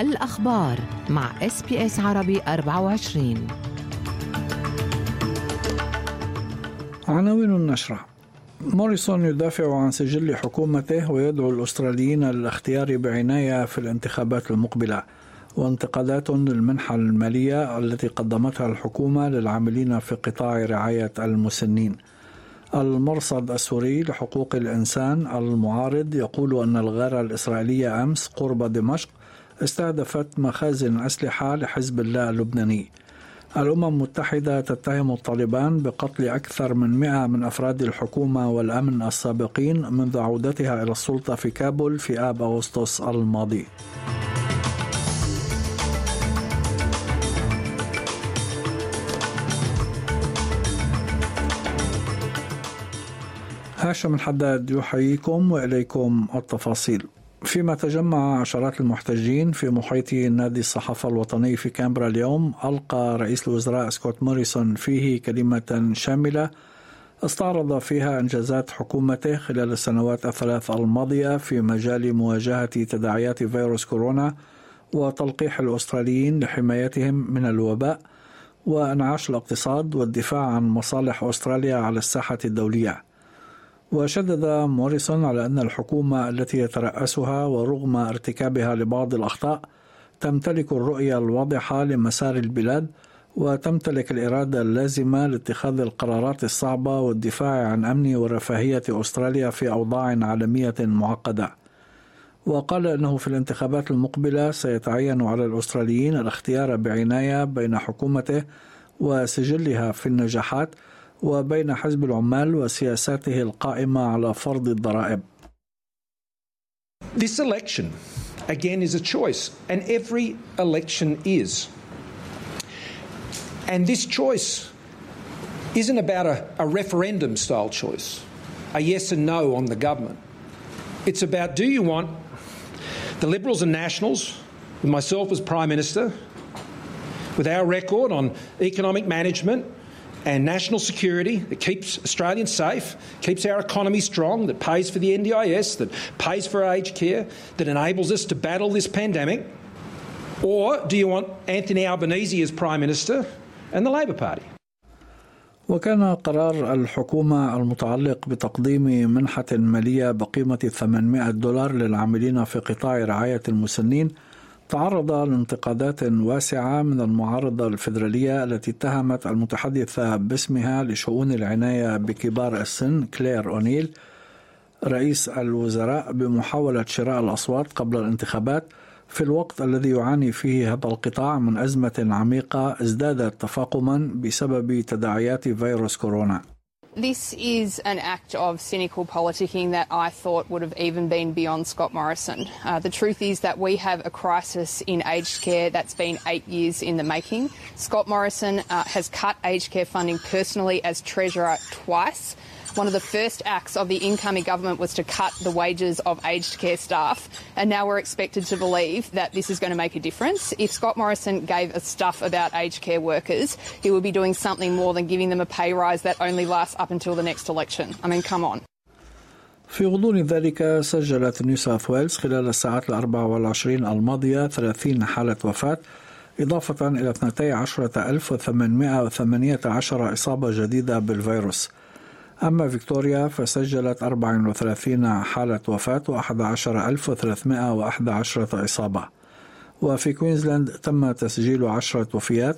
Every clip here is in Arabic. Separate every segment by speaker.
Speaker 1: الأخبار مع SBS عربي 24.
Speaker 2: عناوين النشرة: موريسون يدافع عن سجل حكومته ويدعو الأستراليين للاختيار بعناية في الانتخابات المقبلة، وانتقادات للمنحة المالية التي قدمتها الحكومة للعاملين في قطاع رعاية المسنين. المرصد السوري لحقوق الإنسان المعارض يقول أن الغارة الإسرائيلية أمس قرب دمشق استهدفت مخازن أسلحة لحزب الله اللبناني. الأمم المتحدة تتهم الطالبان بقتل أكثر من 100 من أفراد الحكومة والأمن السابقين منذ عودتها إلى السلطة في كابول في آب أغسطس الماضي. هاشم الحداد يحييكم وإليكم التفاصيل. فيما تجمع عشرات المحتجين في محيط نادي الصحافة الوطني في كامبرا اليوم، ألقى رئيس الوزراء سكوت موريسون فيه كلمة شاملة استعرض فيها إنجازات حكومته خلال السنوات الثلاث الماضية في مجال مواجهة تداعيات فيروس كورونا وتلقيح الأستراليين لحمايتهم من الوباء وإنعاش الاقتصاد والدفاع عن مصالح أستراليا على الساحة الدولية. وشدد موريسون على أن الحكومة التي يترأسها ورغم ارتكابها لبعض الأخطاء تمتلك الرؤية الواضحة لمسار البلاد وتمتلك الإرادة اللازمة لاتخاذ القرارات الصعبة والدفاع عن أمن ورفاهية أستراليا في أوضاع عالمية معقدة. وقال أنه في الانتخابات المقبلة سيتعين على الأستراليين الاختيار بعناية بين حكومته وسجلها في النجاحات وبين حزب العمال وسياساته القائمة على فرض الضرائب.
Speaker 3: This election, again, is a choice, and every election is. And this choice isn't about a referendum-style choice, a yes and no on the government. It's about, do you want the Liberals and Nationals, with myself as Prime Minister, with our record on economic management and national security that keeps Australians safe, keeps our economy strong, that pays for the NDIS, that pays for aged care, that enables us to battle this pandemic? Or do you want Anthony Albanese as Prime Minister and the Labor Party?
Speaker 2: وكان قرار الحكومة المتعلق بتقديم منحة مالية بقيمة $800 للعاملين في قطاع رعاية المسنين تعرض لانتقادات واسعة من المعارضة الفيدرالية التي اتهمت المتحدثة باسمها لشؤون العناية بكبار السن كلير أونيل رئيس الوزراء بمحاولة شراء الأصوات قبل الانتخابات في الوقت الذي يعاني فيه هذا القطاع من أزمة عميقة ازدادت تفاقما بسبب تداعيات فيروس كورونا.
Speaker 4: This is an act of cynical politicking that I thought would have even been beyond Scott Morrison. The truth is that we have a crisis in aged care that's been 8 years in the making. Scott Morrison has cut aged care funding personally as Treasurer twice. One of the first acts of the incoming government was to cut the wages of aged care staff, and now we're expected to believe that this is going to make a difference. If Scott Morrison gave a stuff about aged care workers, he would be doing something more than giving them a pay rise that only lasts up until the next election. I mean, come on.
Speaker 2: في غضون ذلك سجلت نيو ساوث ويلز خلال الساعات 24 الماضية 30 حالة وفاة، إضافة إلى 12,818 إصابة جديدة بالفيروس. أما فيكتوريا فسجلت 34 حالة وفاة و11,311 إصابة. وفي كوينزلاند تم تسجيل 10 وفيات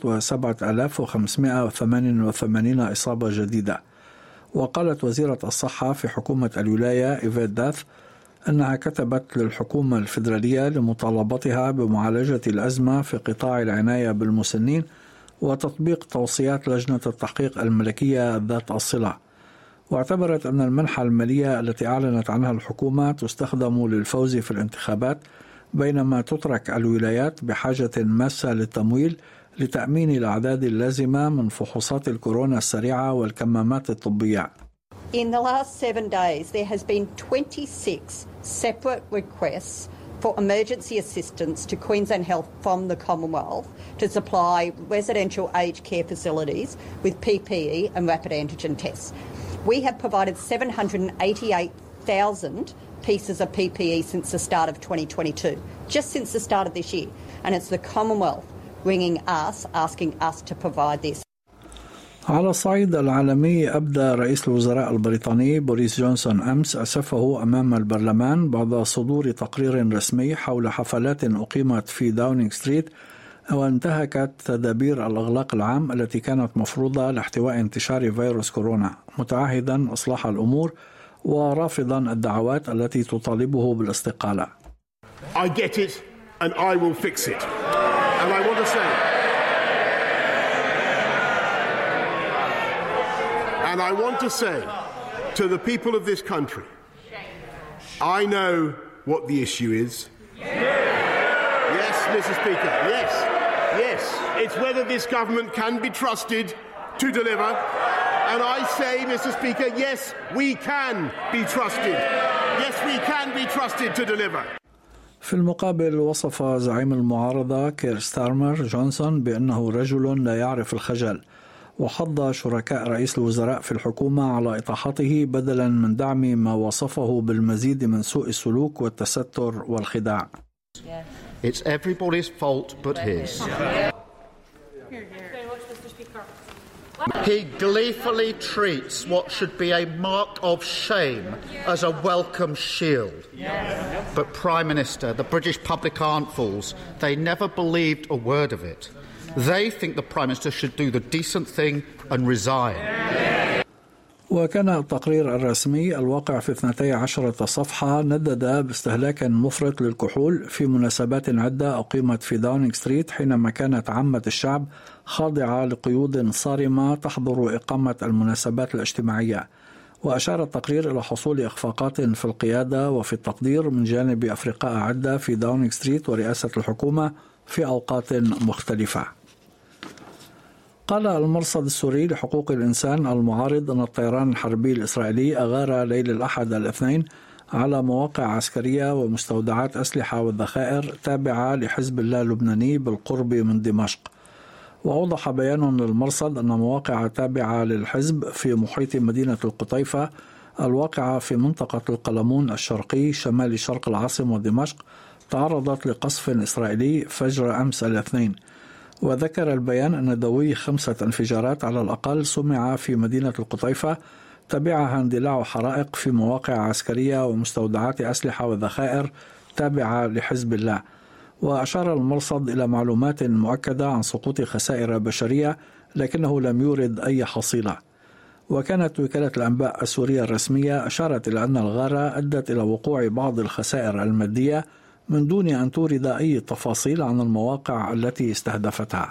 Speaker 2: و7,588 إصابة جديدة. وقالت وزيرة الصحة في حكومة الولاية إيفيت داث أنها كتبت للحكومة الفيدرالية لمطالبتها بمعالجة الأزمة في قطاع العناية بالمسنين وتطبيق توصيات لجنة التحقيق الملكية ذات الصلة. واعتبرت أن المنحة المالية التي أعلنت عنها الحكومة تستخدم للفوز في الانتخابات، بينما تترك الولايات بحاجة ماسة للتمويل لتأمين الأعداد اللازمة من فحوصات الكورونا السريعة والكمامات الطبية.
Speaker 5: In the last 7 days, there has been 26 separate requests for emergency assistance to Queensland Health from the Commonwealth to supply residential aged care facilities with PPE and rapid antigen tests. We have provided 788,000 pieces of PPE since the start of 2022, just since the start of this year. and it's the Commonwealth ringing us, asking us to provide this.
Speaker 2: على الصعيد العالمي أبدى رئيس الوزراء البريطاني بوريس جونسون أمس أسفه أمام البرلمان بعد صدور تقرير رسمي حول حفلات أقيمت في داونينغ ستريت وانتهكت تدابير الإغلاق العام التي كانت مفروضة لاحتواء انتشار فيروس كورونا، متعهدا إصلاح الأمور ورافضا الدعوات التي تطالبه بالاستقالة.
Speaker 6: I get it and I will fix it. And I want to say, and I want to say to the people of this country, I know what the issue is. Yes, Mr. Speaker, yes. It's whether this government can be trusted to deliver. And I say, Mr. Speaker, yes, we can be trusted. Yes, we can be trusted to deliver.
Speaker 2: في المقابل وصف زعيم المعارضة كير ستارمر جونسون بأنه رجل لا يعرف الخجل، وحض شركاء رئيس الوزراء في الحكومة على إطاحته بدلا من دعم ما وصفه بالمزيد من سوء السلوك والتستر والخداع.
Speaker 7: It's everybody's fault but his. He gleefully treats what should be a mark of shame as a welcome shield. But Prime Minister, the British public aren't fools. They never believed a word of it. They think the Prime Minister should do the decent thing and resign.
Speaker 2: وكان التقرير الرسمي الواقع في 12 صفحة ندد باستهلاك مفرط للكحول في مناسبات عدة أقيمت في داونينغ ستريت حينما كانت عامة الشعب خاضعة لقيود صارمة تحظر إقامة المناسبات الاجتماعية. وأشار التقرير إلى حصول إخفاقات في القيادة وفي التقدير من جانب أفرقاء عدة في داونينغ ستريت ورئاسة الحكومة في أوقات مختلفة. قال المرصد السوري لحقوق الإنسان المعارض أن الطيران الحربي الإسرائيلي أغار ليل الأحد الاثنين على مواقع عسكرية ومستودعات أسلحة وذخائر تابعة لحزب الله اللبناني بالقرب من دمشق. وأوضح بيان للمرصد أن مواقع تابعة للحزب في محيط مدينة القطيفة الواقعة في منطقة القلمون الشرقي شمال شرق العاصمة دمشق تعرضت لقصف إسرائيلي فجر أمس الاثنين. وذكر البيان أن دوي 5 انفجارات على الأقل سمع في مدينة القطيفة تبعها اندلاع حرائق في مواقع عسكرية ومستودعات أسلحة وذخائر تابعة لحزب الله. وأشار المرصد إلى معلومات مؤكدة عن سقوط خسائر بشرية لكنه لم يورد أي حصيلة. وكانت وكالة الأنباء السورية الرسمية أشارت إلى أن الغارة أدت إلى وقوع بعض الخسائر المادية من دون أن تورد أي تفاصيل عن المواقع التي استهدفتها.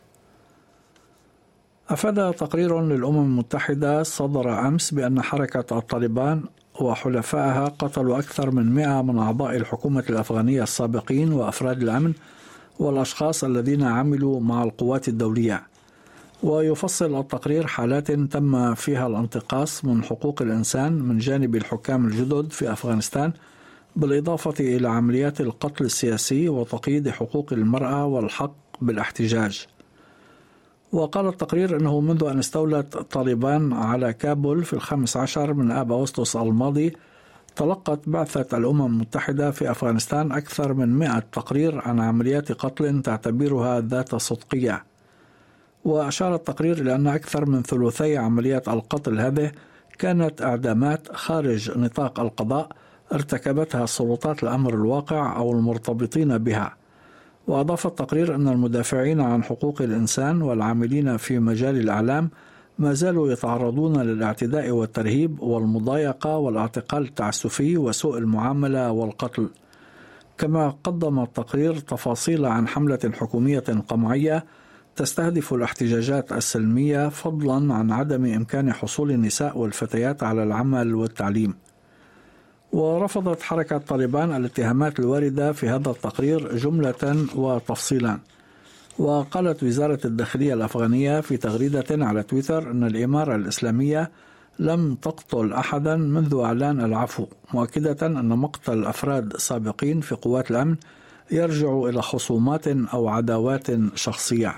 Speaker 2: أفاد تقرير للأمم المتحدة صدر أمس بأن حركة الطالبان وحلفائها قتلوا أكثر من 100 من أعضاء الحكومة الأفغانية السابقين وأفراد الأمن والأشخاص الذين عملوا مع القوات الدولية. ويفصل التقرير حالات تم فيها الانتقاص من حقوق الإنسان من جانب الحكام الجدد في أفغانستان، بالإضافة إلى عمليات القتل السياسي وتقييد حقوق المرأة والحق بالاحتجاج. وقال التقرير أنه منذ أن استولت طالبان على كابول في 15 من آب أغسطس الماضي تلقت بعثة الأمم المتحدة في أفغانستان أكثر من 100 تقرير عن عمليات قتل تعتبرها ذات صدقية. وأشار التقرير إلى أن أكثر من ثلثي عمليات القتل هذه كانت إعدامات خارج نطاق القضاء ارتكبتها السلطات الأمر الواقع أو المرتبطين بها. وأضاف التقرير أن المدافعين عن حقوق الإنسان والعاملين في مجال الإعلام ما زالوا يتعرضون للاعتداء والترهيب والمضايقة والاعتقال التعسفي وسوء المعاملة والقتل. كما قدم التقرير تفاصيل عن حملة حكومية قمعية تستهدف الاحتجاجات السلمية فضلا عن عدم إمكان حصول النساء والفتيات على العمل والتعليم. ورفضت حركة طالبان الاتهامات الواردة في هذا التقرير جملة وتفصيلا. وقالت وزارة الداخلية الأفغانية في تغريدة على تويتر أن الإمارة الإسلامية لم تقتل أحدا منذ إعلان العفو، مؤكدة أن مقتل أفراد سابقين في قوات الأمن يرجع إلى خصومات أو عداوات شخصية.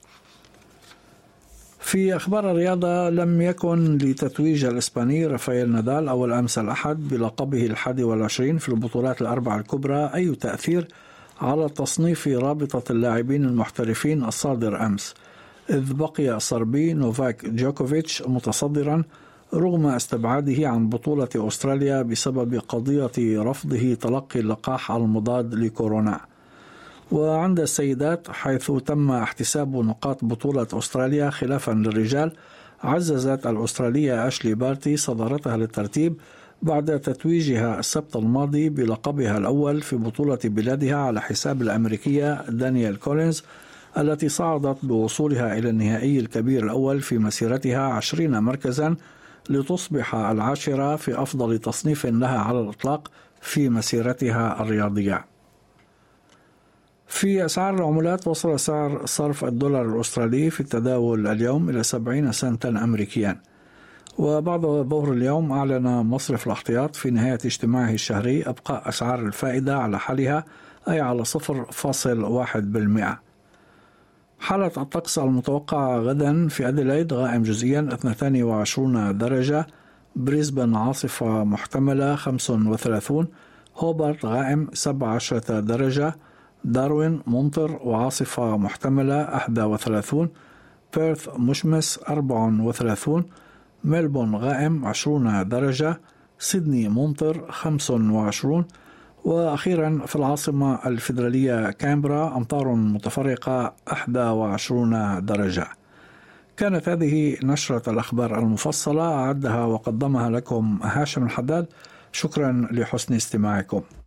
Speaker 2: في أخبار الرياضة، لم يكن لتتويج الإسباني رافائيل نادال أول أمس الأحد بلقبه 21 في البطولات الأربع الكبرى أي تأثير على تصنيف رابطة اللاعبين المحترفين الصادر أمس، إذ بقي الصربي نوفاك جوكوفيتش متصدرا رغم استبعاده عن بطولة أستراليا بسبب قضية رفضه تلقي اللقاح المضاد لكورونا. وعند السيدات، حيث تم احتساب نقاط بطولة أستراليا خلافا للرجال، عززت الأسترالية أشلي بارتي صدارتها للترتيب بعد تتويجها السبت الماضي بلقبها الأول في بطولة بلادها على حساب الأمريكية دانيال كولينز، التي صعدت بوصولها إلى النهائي الكبير الأول في مسيرتها 20 مركزا لتصبح العاشرة في أفضل تصنيف لها على الإطلاق في مسيرتها الرياضية. في أسعار العملات، وصل سعر صرف الدولار الأسترالي في التداول اليوم إلى 70 سنتا أمريكيا. وبعد ظهر اليوم أعلن مصرف الاحتياط في نهاية اجتماعه الشهري أبقاء أسعار الفائدة على حالها، أي على 0.1%. حالة الطقس المتوقعة غدا: في أديلايد غائم جزئيا 22 درجة، بريسبن عاصفة محتملة 35، هوبارت غائم 17 درجة، داروين ممطر وعاصفة محتملة 31، بيرث مشمس 34، ملبون غائم 20 درجة، سيدني ممطر 25، وأخيرا في العاصمة الفيدرالية كامبرا أمطار متفرقة 21 درجة. كانت هذه نشرة الأخبار المفصلة، أعدها وقدمها لكم هاشم الحداد. شكرا لحسن استماعكم.